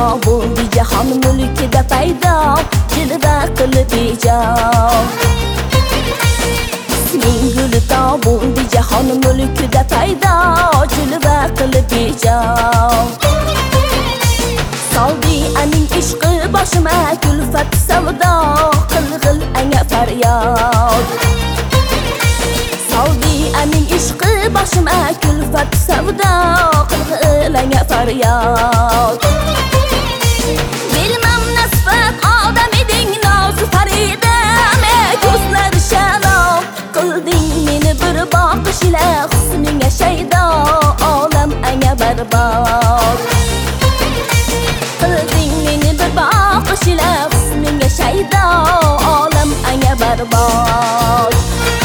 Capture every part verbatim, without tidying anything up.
bo'ldi jahon mulkida paydo, jilva qilib ijod. Isming gulto bo'ldi jahon mulkida paydo, jilva qilib ijod. Soldi aning ishqi boshima kulfat savdo, qilg'il anga faryod. Soldi aning ishqi boshima kulfat savdo, qilg'il anga faryod. Bilmam nasbat odam eding nozu faridam, ko'zlar shaloq qilding meni bir boqish ila, husninga shaydo olam anga barbod. Qilding meni bir boqish ila, husninga shaydo olam anga barbod.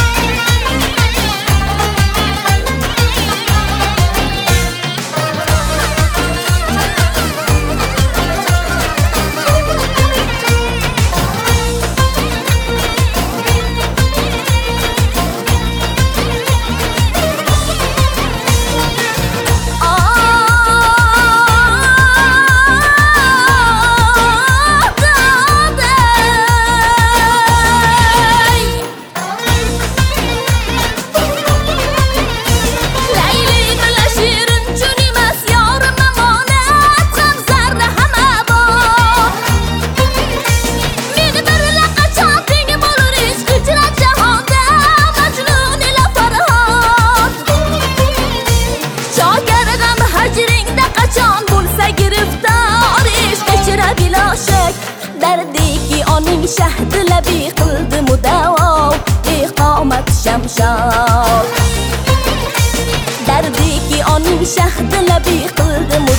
Dardiki oning shahdi labi qildi mudavo, iqomat shamshod. Dardiki oning shahdi labi qildi